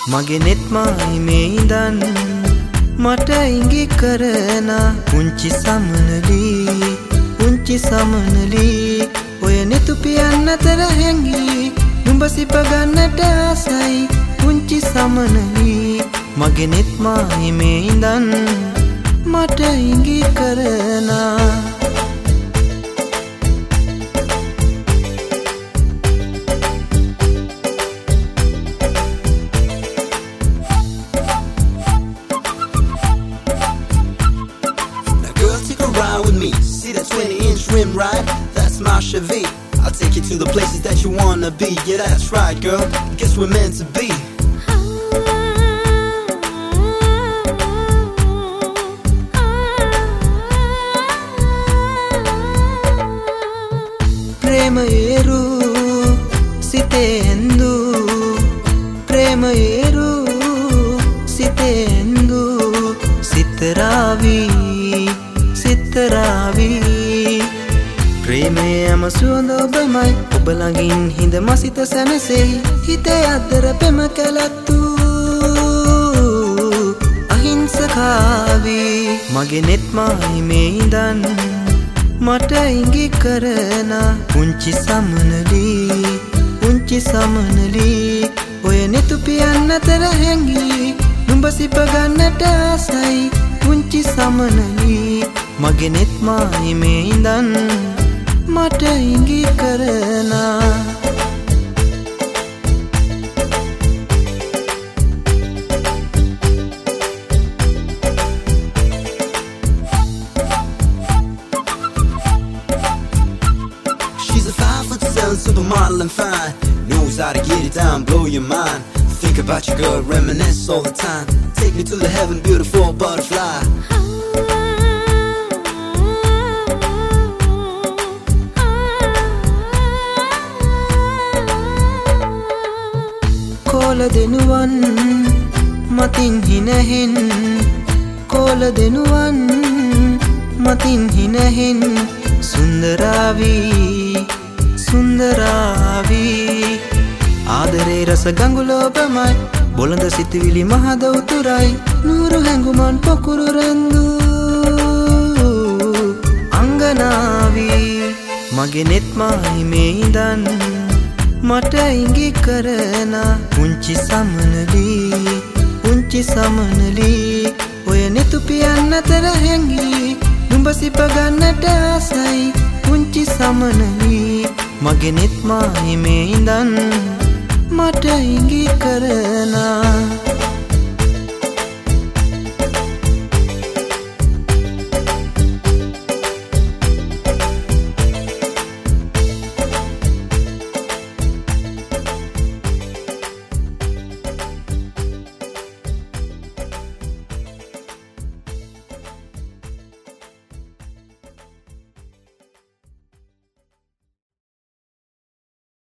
මගේ නෙත් මායිමේ ඉඳන් මට ඉඟි කරන පුංචි සමනලි ඔය නෙතුපියන් අතර හැංගී නුඹ සිප ගන්නට ආසයි පුංචි සමනලි මගේ නෙත් මායිමේ ඉඳන් මට ඉඟි කරන See that 20-inch rim, right? That's my Chevy. I'll take you to the places that you wanna be. Yeah, that's right, girl. Guess we're meant to be. Prema yeru sitendu, prema yeru sitendu, sitaravi. ප්‍රේමයේ යම සුවඳ ඔබමයි ඔබ ළඟින් හිඳ මසිත සැනසෙයි හිතේ අතර පෙම කැලැත්තු අහිංසකාවි මගේ නෙත් මායිමේ ඉඳන් මට ඉඟි කරන පුංචි සමනලි ඔය නෙතුපියන් අතර හැංගී නුඹ සිප ගන්නට ආසයි පුංචි සමනලි මගේ නෙත් මායිමේ ඉඳන් මට ඉඟි කරන She's a 5'7" supermodel and fine. Knows how to get it down, blow your mind. Think about your girl, reminisce all the time. Take me to the heaven, beautiful butterfly. කෝල දෙනුවන් මතින් හිනහෙන් කෝල දෙනුවන් මතින් හිනහෙන් සුන්දරාවි ආදරේ රස ගඟුල ඔබමයි බොළඳ සිතුවිලි මහද උතුරයි නూరు හැඟුමන් පොකුරු රැඳු අංගනාවි මගේ නෙත් මායිමේ ඉඳන් මට ඉඟි කරන පුංචි සමනලි ඔය නෙතුපියන් අතර හැංගී නුඹ සිප ගන්නට ආසයි පුංචි සමනලි මගේ නෙත් මායිමේ ඉඳන් මට ඉඟි කරන